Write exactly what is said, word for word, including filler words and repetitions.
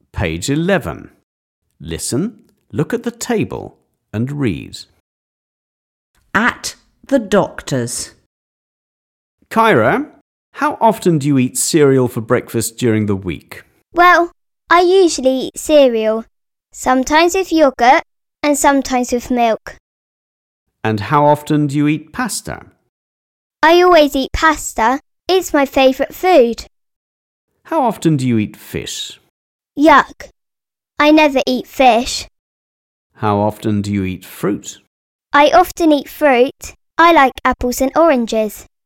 Page eleven. Listen, look at the table and read. At the doctor's. Kyra, how often do you eat cereal for breakfast during the week? Well, I usually eat cereal, sometimes with yoghurt and sometimes with milk. And how often do you eat pasta? I always eat pasta. It's my favourite food. How often do you eat fish? Yuck. I never eat fish. How often do you eat fruit? I often eat fruit. I like apples and oranges.